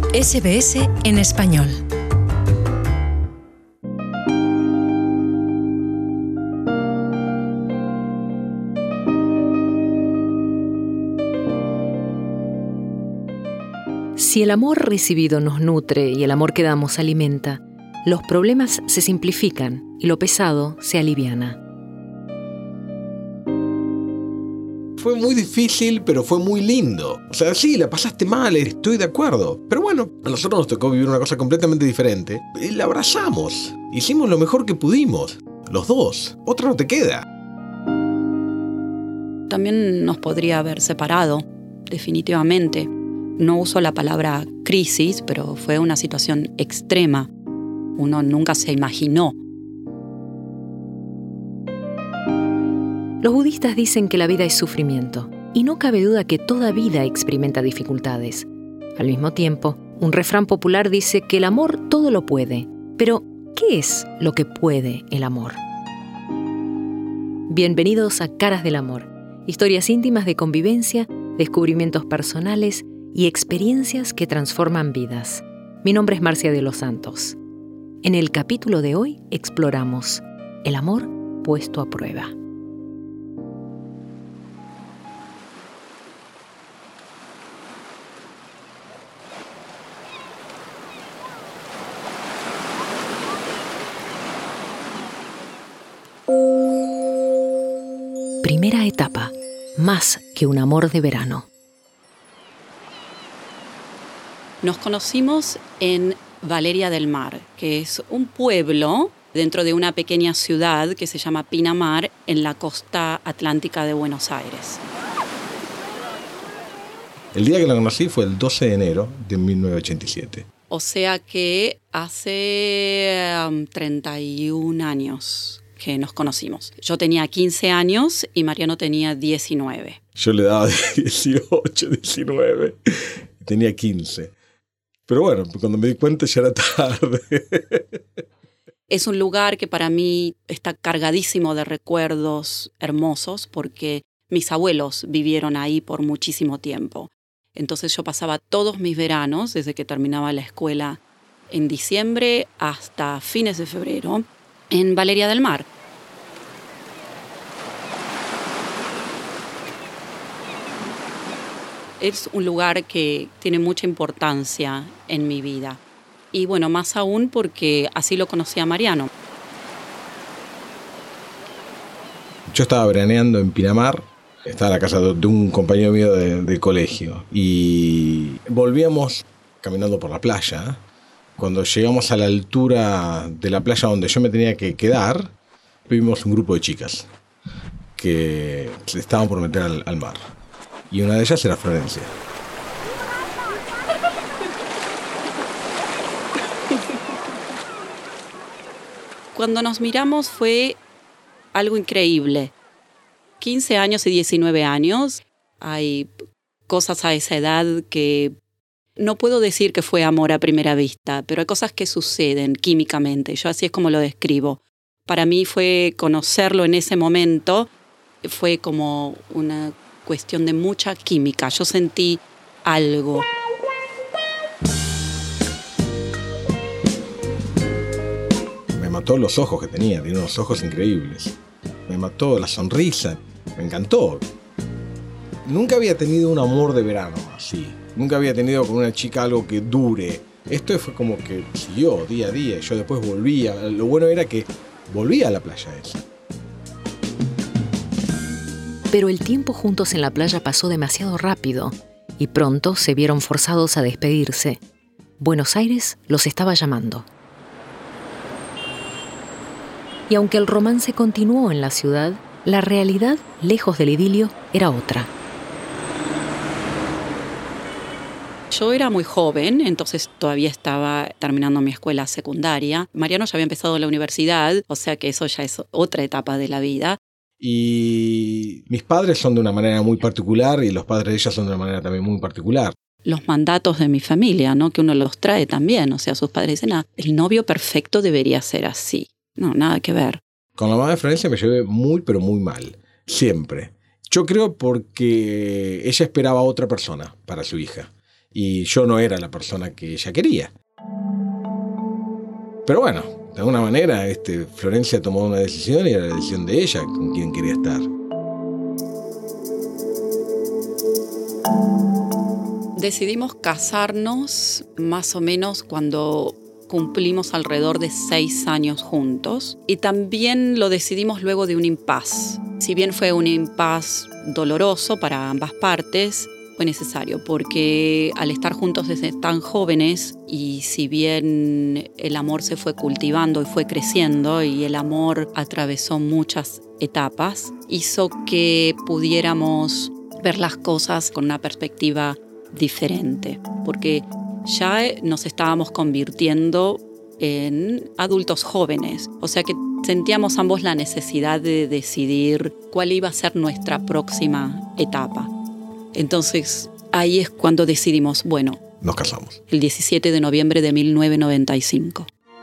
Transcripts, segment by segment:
SBS en español. Si el amor recibido nos nutre y el amor que damos alimenta, los problemas se simplifican y lo pesado se aliviana. Fue muy difícil, pero fue muy lindo. O sea, sí, la pasaste mal, estoy de acuerdo. Pero bueno, a nosotros nos tocó vivir una cosa completamente diferente. Y la abrazamos. Hicimos lo mejor que pudimos. Los dos. Otra no te queda. También nos podría haber separado, definitivamente. No uso la palabra crisis, pero fue una situación extrema. Uno nunca se imaginó. Los budistas dicen que la vida es sufrimiento, y no cabe duda que toda vida experimenta dificultades. Al mismo tiempo, un refrán popular dice que el amor todo lo puede. Pero, ¿qué es lo que puede el amor? Bienvenidos a Caras del Amor, historias íntimas de convivencia, descubrimientos personales y experiencias que transforman vidas. Mi nombre es Marcia de los Santos. En el capítulo de hoy exploramos el amor puesto a prueba. Primera etapa, más que un amor de verano. Nos conocimos en Valeria del Mar, que es un pueblo dentro de una pequeña ciudad que se llama Pinamar, en la costa atlántica de Buenos Aires. El día que la conocí fue el 12 de enero de 1987. O sea que hace 31 años que nos conocimos. Yo tenía 15 años y Mariano tenía 19. Yo le daba 18, 19. Tenía 15. Pero bueno, cuando me di cuenta ya era tarde. Es un lugar que para mí está cargadísimo de recuerdos hermosos porque mis abuelos vivieron ahí por muchísimo tiempo. Entonces yo pasaba todos mis veranos, desde que terminaba la escuela en diciembre hasta fines de febrero, en Valeria del Mar. Es un lugar que tiene mucha importancia en mi vida. Y bueno, más aún porque así lo conocí a Mariano. Yo estaba veraneando en Pinamar. Estaba en la casa de un compañero mío de colegio. Y volvíamos caminando por la playa. Cuando llegamos a la altura de la playa donde yo me tenía que quedar, vimos un grupo de chicas que se estaban por meter al mar. Y una de ellas era Florencia. Cuando nos miramos fue algo increíble. 15 años y 19 años. Hay cosas a esa edad que no puedo decir que fue amor a primera vista, pero hay cosas que suceden químicamente. Yo así es como lo describo. Para mí fue conocerlo en ese momento, fue como una cuestión de mucha química. Yo sentí algo. Me mató los ojos que tenía unos ojos increíbles. Me mató la sonrisa, me encantó. Nunca había tenido un amor de verano así. Nunca había tenido con una chica algo que dure. Esto fue como que siguió día a día. Yo después volvía. Lo bueno era que volvía a la playa esa. Pero el tiempo juntos en la playa pasó demasiado rápido y pronto se vieron forzados a despedirse. Buenos Aires los estaba llamando. Y aunque el romance continuó en la ciudad, la realidad, lejos del idilio, era otra. Yo era muy joven, entonces todavía estaba terminando mi escuela secundaria. Mariano ya había empezado la universidad, o sea que eso ya es otra etapa de la vida. Y mis padres son de una manera muy particular y los padres de ella son de una manera también muy particular. Los mandatos de mi familia, ¿no? Que uno los trae también. O sea, sus padres dicen, el novio perfecto debería ser así. No, nada que ver. Con la mamá de Florencia me llevé muy, pero muy mal. Siempre. Yo creo porque ella esperaba a otra persona para su hija. y yo no era la persona que ella quería. Pero bueno, de alguna manera Florencia tomó una decisión y era la decisión de ella con quien quería estar. Decidimos casarnos más o menos cuando cumplimos alrededor de 6 años juntos, y también lo decidimos luego de un impasse. Si bien fue un impasse doloroso para ambas partes, fue necesario porque al estar juntos desde tan jóvenes, y si bien el amor se fue cultivando y fue creciendo y el amor atravesó muchas etapas, hizo que pudiéramos ver las cosas con una perspectiva diferente, porque ya nos estábamos convirtiendo en adultos jóvenes, o sea que sentíamos ambos la necesidad de decidir cuál iba a ser nuestra próxima etapa. Entonces ahí es cuando decidimos, bueno, nos casamos. El 17 de noviembre de 1995.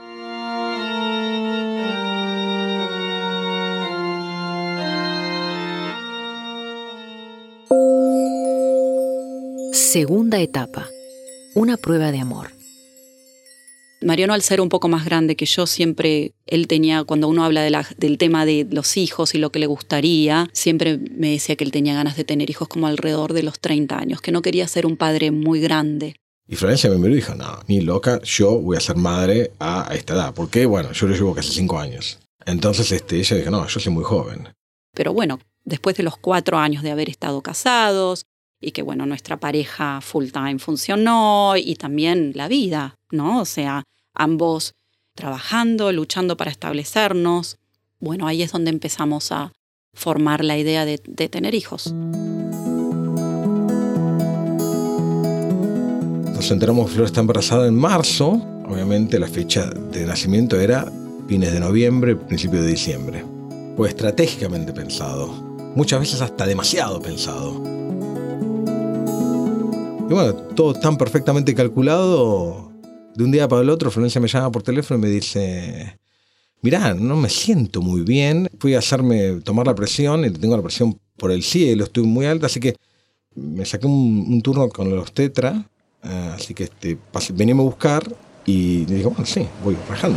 Segunda etapa, una prueba de amor. Mariano, al ser un poco más grande que yo, siempre él tenía, cuando uno habla del tema de los hijos y lo que le gustaría, siempre me decía que él tenía ganas de tener hijos como alrededor de los 30 años, que no quería ser un padre muy grande. Y Florencia me miró y dijo, no, ni loca, yo voy a ser madre a esta edad. Porque, bueno, yo lo llevo casi 5 años. Entonces ella dijo, no, yo soy muy joven. Pero bueno, después de los 4 años de haber estado casados, y que bueno, nuestra pareja full time funcionó, y también la vida, ¿no? O sea, ambos trabajando, luchando para establecernos. Bueno, ahí es donde empezamos a formar la idea de tener hijos. Nos enteramos que Flor está embarazada en marzo. Obviamente la fecha de nacimiento era fines de noviembre, principio de diciembre. Fue estratégicamente pensado. Muchas veces hasta demasiado pensado. Y bueno, todo tan perfectamente calculado. De un día para el otro, Florencia me llama por teléfono y me dice, mirá, no me siento muy bien. Fui a tomar la presión y tengo la presión por el cielo, estoy muy alta, así que me saqué un turno con el obstetra. Así que veníme a buscar y le digo, bueno, sí, voy rajando.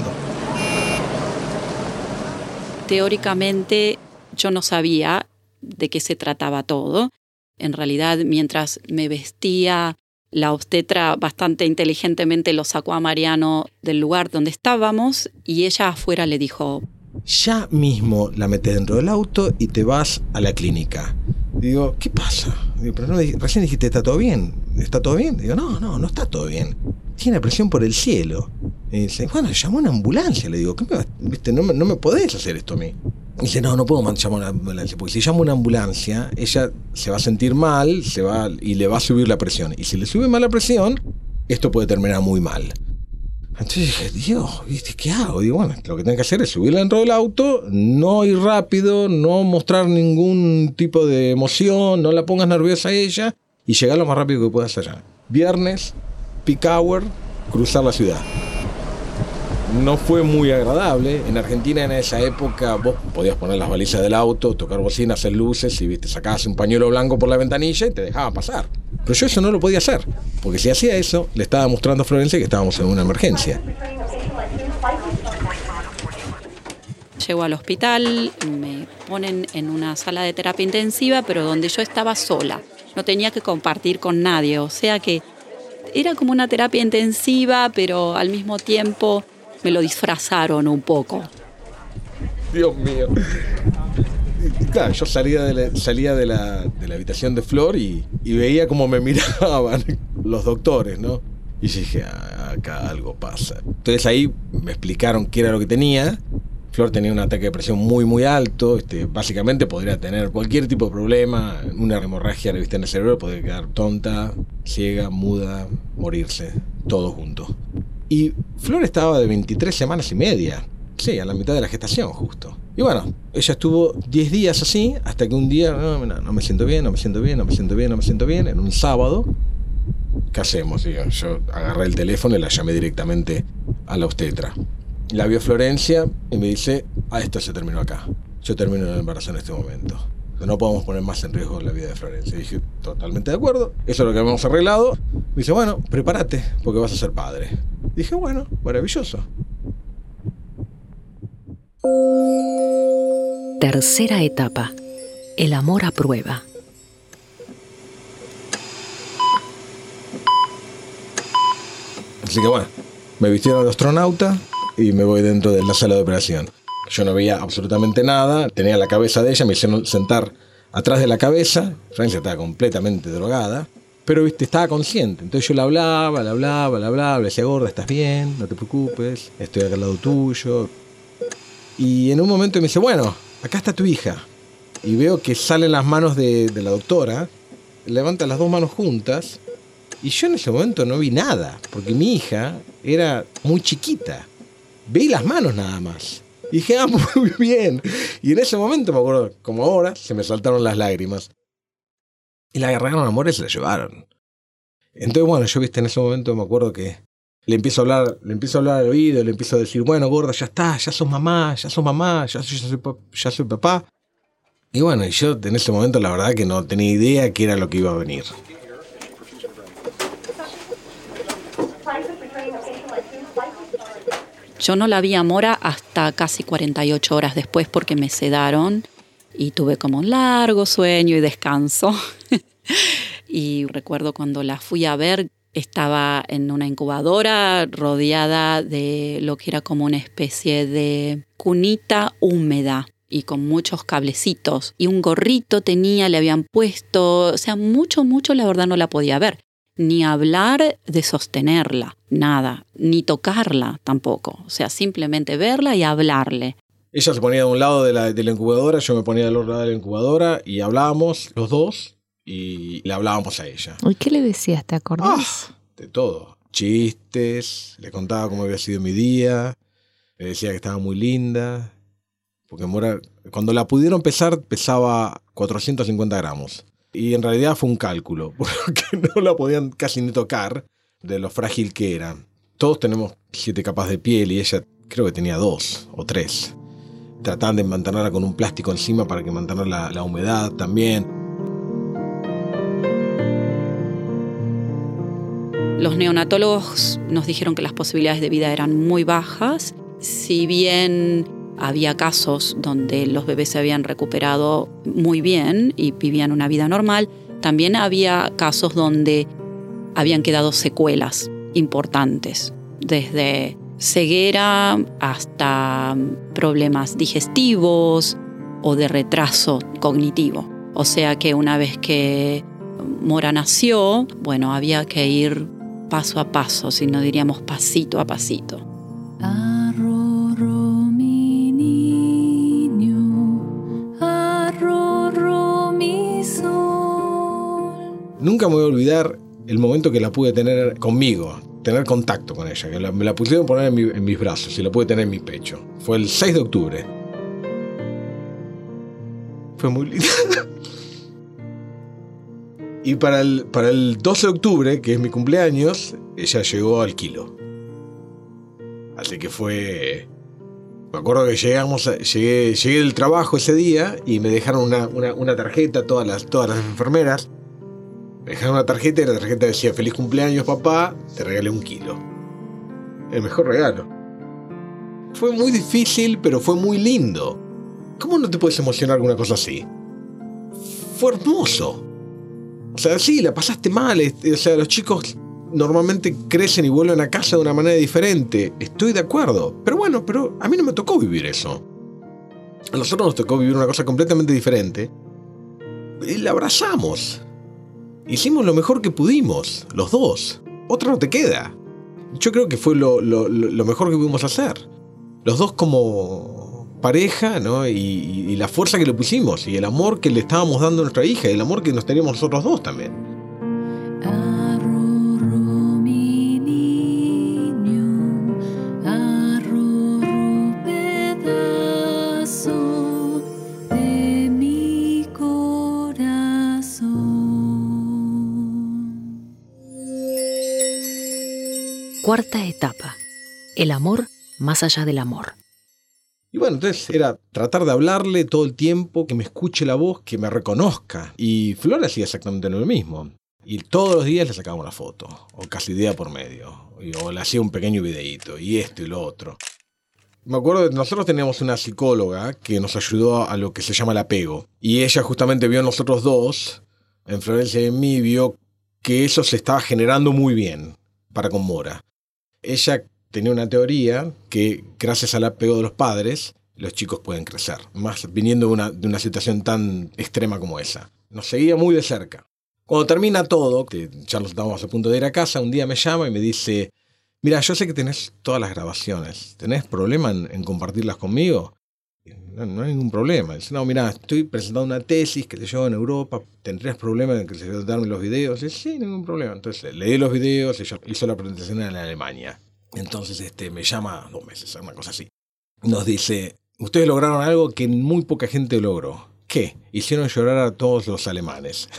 Teóricamente yo no sabía de qué se trataba todo. En realidad, mientras me vestía, la obstetra bastante inteligentemente lo sacó a Mariano del lugar donde estábamos y ella afuera le dijo, ya mismo la metés dentro del auto y te vas a la clínica. Digo, ¿qué pasa? Digo, pero no, recién dijiste, ¿está todo bien? ¿Está todo bien? Digo, no está todo bien. Tiene presión por el cielo. Y dice, bueno, llamó una ambulancia. Le digo, ¿qué ¿viste? No me podés hacer esto a mí. Y dice, no puedo llamar una ambulancia, porque si llamo una ambulancia, ella se va a sentir mal, y le va a subir la presión. Y si le sube mal la presión, esto puede terminar muy mal. Entonces dije, Dios, ¿viste? ¿Qué hago? Digo, bueno, lo que tengo que hacer es subirla dentro del auto, no ir rápido, no mostrar ningún tipo de emoción, no la pongas nerviosa a ella y llegar lo más rápido que puedas allá. Viernes, peak hour, cruzar la ciudad. No fue muy agradable. En Argentina en esa época vos podías poner las balizas del auto, tocar bocina, hacer luces y sacabas un pañuelo blanco por la ventanilla y te dejaba pasar. Pero yo eso no lo podía hacer, porque si hacía eso, le estaba mostrando a Florencia que estábamos en una emergencia. Llego al hospital, me ponen en una sala de terapia intensiva, pero donde yo estaba sola. No tenía que compartir con nadie, o sea que era como una terapia intensiva, pero al mismo tiempo me lo disfrazaron un poco. Dios mío. Claro, yo salía de la habitación de Flor y veía cómo me miraban los doctores, ¿no? Y dije, acá algo pasa. Entonces ahí me explicaron qué era lo que tenía. Flor tenía un ataque de presión muy, muy alto. Básicamente podría tener cualquier tipo de problema. Una hemorragia en el cerebro, podría quedar tonta, ciega, muda, morirse, todo junto. Y Flor estaba de 23 semanas y media. Sí, a la mitad de la gestación, justo. Y bueno, ella estuvo 10 días así, hasta que un día, no me siento bien, en un sábado. ¿Qué hacemos? Digo, yo agarré el teléfono y la llamé directamente a la obstetra. La vio Florencia y me dice, esto se terminó acá. Yo termino el embarazo en este momento. No podemos poner más en riesgo la vida de Florencia. Y dije, totalmente de acuerdo, eso es lo que habíamos arreglado. Me dice, bueno, prepárate, porque vas a ser padre. Dije, bueno, maravilloso. Tercera etapa. El amor a prueba. Así que bueno, me vistieron de astronauta y me voy dentro de la sala de operación. Yo no veía absolutamente nada, tenía la cabeza de ella, me hicieron sentar atrás de la cabeza. Florencia estaba completamente drogada, pero viste, estaba consciente. Entonces yo le hablaba, le decía, gorda, ¿estás bien? No te preocupes, estoy acá al lado tuyo. Y en un momento me dice, bueno, acá está tu hija. Y veo que salen las manos de la doctora, levanta las dos manos juntas, y yo en ese momento no vi nada, porque mi hija era muy chiquita. Vi las manos nada más. Y dije, muy bien. Y en ese momento, me acuerdo, como ahora, se me saltaron las lágrimas. Y la agarraron a More y se la llevaron. Entonces, bueno, yo, viste, en ese momento me acuerdo que le empiezo a hablar al oído, le empiezo a decir, bueno, gorda, ya está, ya sos mamá, ya soy papá. Y bueno, y yo en ese momento la verdad que no tenía idea qué era lo que iba a venir. Yo no la vi a Mora hasta casi 48 horas después porque me sedaron y tuve como un largo sueño y descanso. Y recuerdo cuando la fui a ver, estaba en una incubadora rodeada de lo que era como una especie de cunita húmeda y con muchos cablecitos. Y un gorrito tenía, le habían puesto, o sea, mucho, la verdad no la podía ver. Ni hablar de sostenerla, nada, ni tocarla tampoco. O sea, simplemente verla y hablarle. Ella se ponía de un lado de la incubadora, yo me ponía del otro lado de la incubadora y hablábamos los dos y le hablábamos a ella. ¿Y qué le decías, te acordás? De todo. Chistes, le contaba cómo había sido mi día, le decía que estaba muy linda, porque Mora, cuando la pudieron pesar, pesaba 450 gramos. Y en realidad fue un cálculo, porque no la podían casi ni tocar de lo frágil que era. Todos tenemos 7 capas de piel y ella creo que tenía 2 o 3. Trataban de mantenerla con un plástico encima para que mantener la humedad también. Los neonatólogos nos dijeron que las posibilidades de vida eran muy bajas. Si bien había casos donde los bebés se habían recuperado muy bien y vivían una vida normal, también había casos donde habían quedado secuelas importantes, desde ceguera hasta problemas digestivos o de retraso cognitivo. O sea que una vez que Mora nació, bueno, había que ir paso a paso, si no diríamos pasito a pasito. Nunca me voy a olvidar el momento que la pude tener conmigo, tener contacto con ella, que me la pusieron poner en mis brazos y la pude tener en mi pecho. Fue el 6 de octubre. Fue muy lindo. Y para el 12 de octubre, que es mi cumpleaños, ella llegó al kilo. Así que fue... Me acuerdo que llegué del trabajo ese día y me dejaron una tarjeta, todas las enfermeras. Me dejaron una tarjeta y la tarjeta decía: feliz cumpleaños, papá, te regalé 1 kilo. El mejor regalo. Fue muy difícil, pero fue muy lindo. ¿Cómo no te puedes emocionar con una cosa así? Fue hermoso. O sea, sí, la pasaste mal. O sea, los chicos normalmente crecen y vuelven a casa de una manera diferente. Estoy de acuerdo. Pero bueno, a mí no me tocó vivir eso. A nosotros nos tocó vivir una cosa completamente diferente. Y la abrazamos. Hicimos lo mejor que pudimos, los dos. Otra no te queda. Yo creo que fue lo mejor que pudimos hacer. Los dos como pareja, ¿no? Y la fuerza que le pusimos, y el amor que le estábamos dando a nuestra hija, y el amor que nos teníamos nosotros dos también. Cuarta etapa. El amor más allá del amor. Y bueno, entonces era tratar de hablarle todo el tiempo, que me escuche la voz, que me reconozca. Y Flor hacía exactamente lo mismo. Y todos los días le sacaba una foto, o casi día por medio. O le hacía un pequeño videíto, y esto y lo otro. Me acuerdo que nosotros teníamos una psicóloga que nos ayudó a lo que se llama el apego. Y ella justamente vio en nosotros dos, en Florencia y en mí, vio que eso se estaba generando muy bien para con Mora. Ella tenía una teoría que gracias al apego de los padres, los chicos pueden crecer. Más viniendo de una situación tan extrema como esa. Nos seguía muy de cerca. Cuando termina todo, que ya nos estábamos a punto de ir a casa, un día me llama y me dice: mira, yo sé que tenés todas las grabaciones. ¿Tenés problema en compartirlas conmigo? No hay ningún problema. Dice: no, mira, estoy presentando una tesis que te llevo en Europa. ¿Tendrías problema en darme los videos? Dice: sí, ningún problema. Entonces leí los videos, ella hizo la presentación en Alemania. Entonces me llama 2 meses, una cosa así. Nos dice: ustedes lograron algo que muy poca gente logró. ¿Qué? Hicieron llorar a todos los alemanes.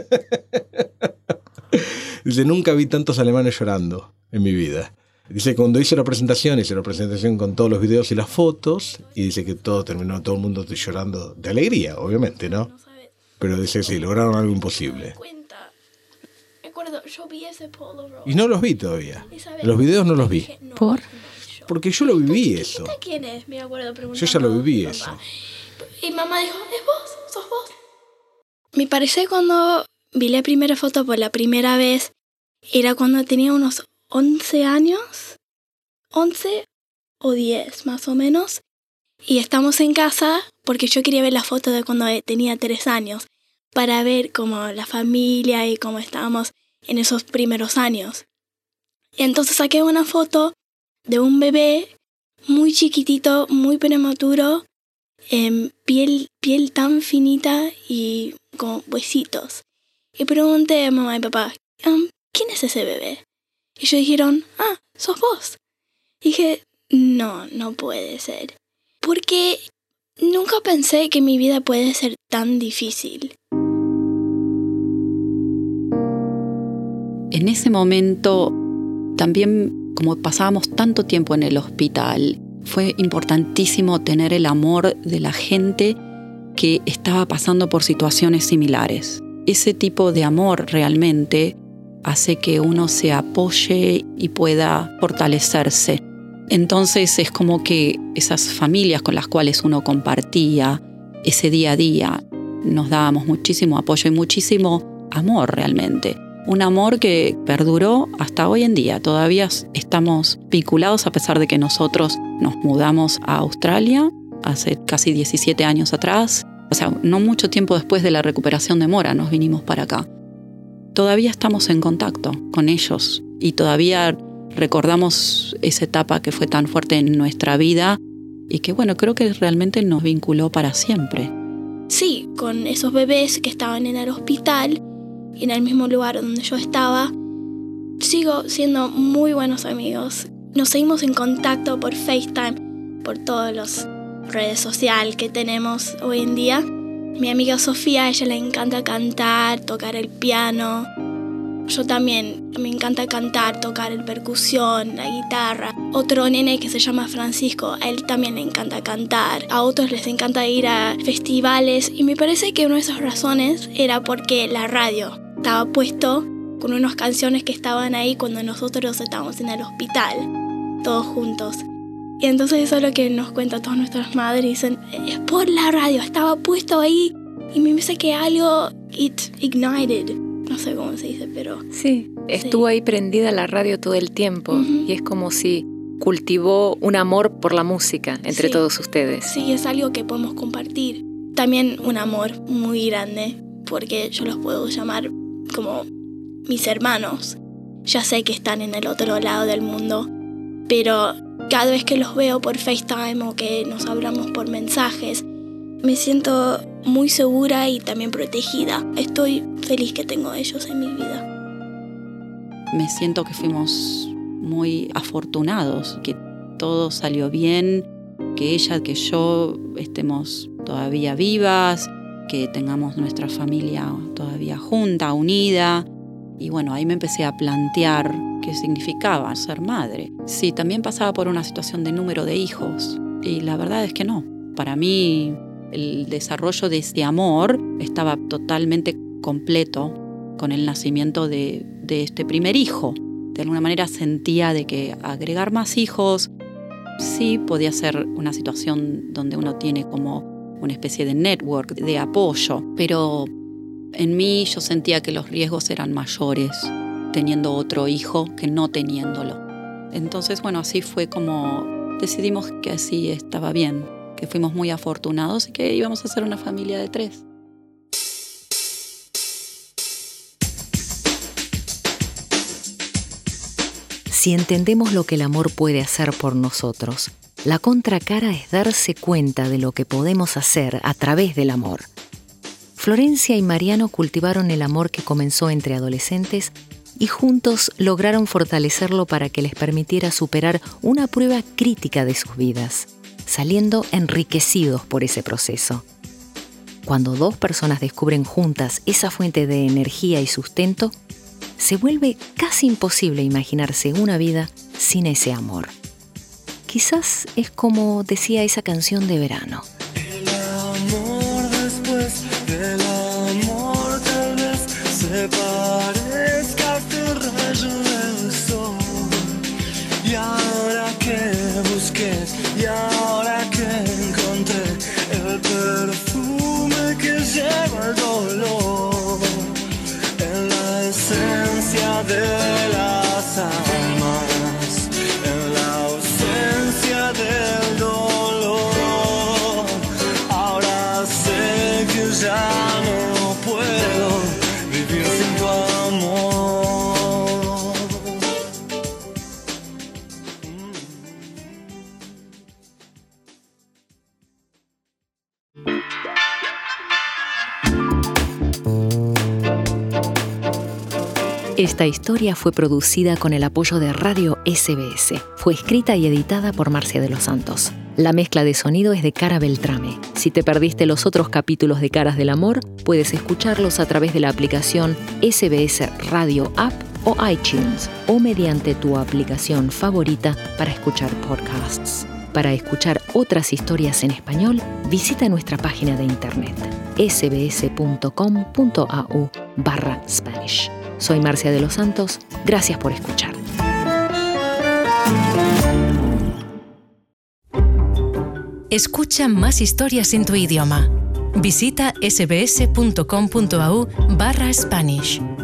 Dice: nunca vi tantos alemanes llorando en mi vida. Dice: cuando hice la presentación con todos los videos y las fotos, y dice que todo el mundo llorando de alegría, obviamente, ¿no? Pero dice que sí, lograron algo imposible. Me acuerdo, yo vi ese Polaroid. Y no los vi todavía. Los videos no los vi. ¿Por? Porque yo lo viví eso. ¿Quién es? Me acuerdo preguntando. Yo ya lo viví eso. Y mamá dijo: ¿es vos? ¿Sos vos? Me parece cuando vi la primera foto por la primera vez, era cuando tenía unos 11 años, 11 o 10 más o menos, y estamos en casa porque yo quería ver la foto de cuando tenía 3 años, para ver cómo la familia y cómo estábamos en esos primeros años. Y entonces saqué una foto de un bebé muy chiquitito, muy prematuro, piel tan finita y con huesitos. Y pregunté a mamá y papá: ¿quién es ese bebé? Y ellos dijeron: sos vos. Y dije: no puede ser. Porque nunca pensé que mi vida puede ser tan difícil. En ese momento, también como pasábamos tanto tiempo en el hospital, fue importantísimo tener el amor de la gente que estaba pasando por situaciones similares. Ese tipo de amor realmente hace que uno se apoye y pueda fortalecerse. Entonces es como que esas familias con las cuales uno compartía ese día a día, nos dábamos muchísimo apoyo y muchísimo amor realmente. Un amor que perduró hasta hoy en día. Todavía estamos vinculados a pesar de que nosotros nos mudamos a Australia hace casi 17 años atrás. O sea, no mucho tiempo después de la recuperación de Mora nos vinimos para acá. Todavía estamos en contacto con ellos y todavía recordamos esa etapa que fue tan fuerte en nuestra vida y que, bueno, creo que realmente nos vinculó para siempre. Sí, con esos bebés que estaban en el hospital, en el mismo lugar donde yo estaba, sigo siendo muy buenos amigos. Nos seguimos en contacto por FaceTime, por todas las redes sociales que tenemos hoy en día. Mi amiga Sofía, a ella le encanta cantar, tocar el piano. Yo también, me encanta cantar, tocar el percusión, la guitarra. Otro nene que se llama Francisco, a él también le encanta cantar. A otros les encanta ir a festivales. Y me parece que una de esas razones era porque la radio estaba puesto con unas canciones que estaban ahí cuando nosotros estábamos en el hospital, todos juntos. Y entonces eso es lo que nos cuentan todas nuestras madres. Dicen: es por la radio, estaba puesto ahí. Y me parece que algo, it ignited. No sé cómo se dice, pero... Sí, estuvo ahí prendida la radio todo el tiempo. Y es como si cultivó un amor por la música entre todos ustedes. Sí, es algo que podemos compartir. También un amor muy grande, porque yo los puedo llamar como mis hermanos. Ya sé que están en el otro lado del mundo, pero cada vez que los veo por FaceTime o que nos hablamos por mensajes, me siento muy segura y también protegida. Estoy feliz que tengo a ellos en mi vida. Me siento que fuimos muy afortunados, que todo salió bien, que ella, que yo estemos todavía vivas, que tengamos nuestra familia todavía junta, unida. Y bueno, ahí me empecé a plantear qué significaba ser madre. Sí, también pasaba por una situación de número de hijos. Y la verdad es que no. Para mí, el desarrollo de ese amor estaba totalmente completo con el nacimiento de este primer hijo. De alguna manera sentía de que agregar más hijos sí podía ser una situación donde uno tiene como una especie de network, de apoyo, pero en mí yo sentía que los riesgos eran mayores teniendo otro hijo que no teniéndolo. Entonces, bueno, así fue como decidimos que así estaba bien, que fuimos muy afortunados y que íbamos a ser una familia de 3. Si entendemos lo que el amor puede hacer por nosotros, la contracara es darse cuenta de lo que podemos hacer a través del amor. Florencia y Mariano cultivaron el amor que comenzó entre adolescentes y juntos lograron fortalecerlo para que les permitiera superar una prueba crítica de sus vidas, saliendo enriquecidos por ese proceso. Cuando 2 personas descubren juntas esa fuente de energía y sustento, se vuelve casi imposible imaginarse una vida sin ese amor. Quizás es como decía esa canción de verano. El amor después del amor tal vez se parezca a este rayo del sol. Y ahora que busques, y ahora que encontré el perfume que lleva el dolor, en la esencia de las almas, en la ausencia del dolor, ahora sé que ya no puedo vivir sin tu amor. Esta historia fue producida con el apoyo de Radio SBS. Fue escrita y editada por Marcia de los Santos. La mezcla de sonido es de Cara Beltrame. Si te perdiste los otros capítulos de Caras del Amor, puedes escucharlos a través de la aplicación SBS Radio App o iTunes o mediante tu aplicación favorita para escuchar podcasts. Para escuchar otras historias en español, visita nuestra página de internet sbs.com.au/Spanish. Soy Marcia de los Santos. Gracias por escuchar. Escucha más historias en tu idioma. Visita sbs.com.au/Spanish.